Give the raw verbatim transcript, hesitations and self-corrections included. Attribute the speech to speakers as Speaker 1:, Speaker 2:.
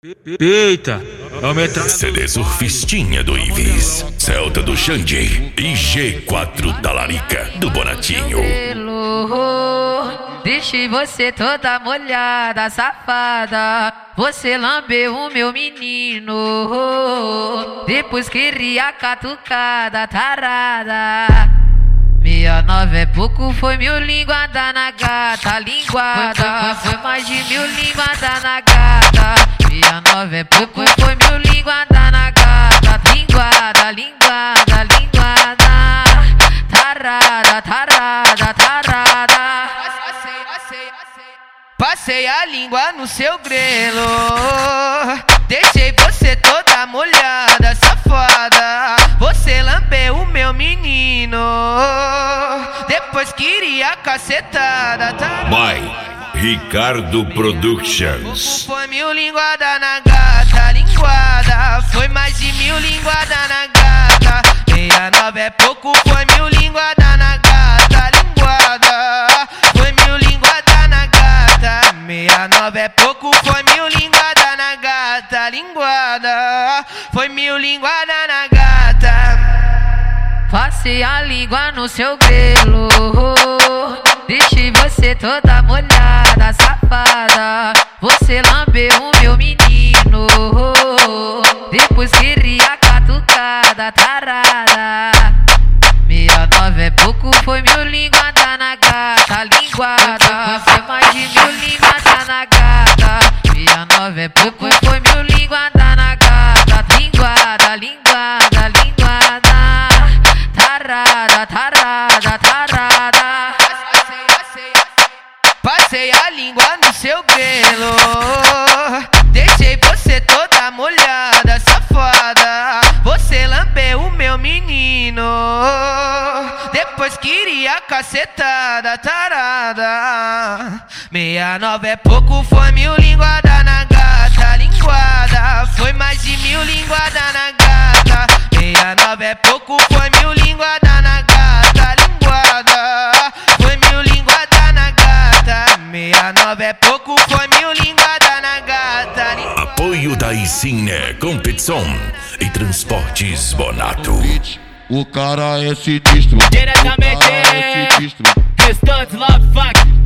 Speaker 1: Eita, aumenta.
Speaker 2: C D Surfistinha do Ives, Celta do Xande e G quatro da Larica do Bonatinho.
Speaker 3: Deixei você toda molhada, safada. Você lambeu o meu menino. Depois queria catucada, tarada. Meia nove é pouco, foi mil linguada na gata. Linguada, foi mais de mil linguada na gata. Meia nove é pouco, foi mil linguada na gata. Linguada, linguada, linguada. Tarada, tarada, tarada.
Speaker 4: Passei a língua no seu grelo, deixei você toda molhada, safada. Você lambeu o meu menino, depois queria cacetada.
Speaker 2: By Ricardo Productions.
Speaker 4: Foi mil linguada na gata, linguada. Foi mais de mil linguada na gata. Meia nove é pouco, foi mil linguada na gata, linguada. Foi mil linguada na gata. Meia nove é pouco, foi mil linguada na gata, linguada. Foi mil linguada na gata.
Speaker 3: Passei a língua no seu grelo, deixei você toda molhada, safada. Você lambeu o meu menino, depois queria catucada, tarada. Meia nove é pouco, foi mil linguada na gata, linguada. Foi mais de mil linguada na gata. Meia nove é pouco, foi mil linguada na gata. Linguada, linguada, linguada. Tarada, tarada, tarada.
Speaker 4: Passei a língua no seu grelo, deixei você toda molhada, safada. Você lambeu o meu menino, depois queria cacetada, tarada. Meia nove é pouco, foi mil linguada na gata, linguada. Foi mais de mil linguada na gata. Meia nove é pouco, foi mil linguada na gata, linguada. Foi mil linguada na gata. Meia nove é pouco, foi mil linguada na gata, linguada.
Speaker 2: Apoio da Isine Competição e Transportes Bonato.
Speaker 5: O cara é sinistro.
Speaker 6: Diretamente,
Speaker 5: O cara é sinistro.
Speaker 6: Restante Love Fuck.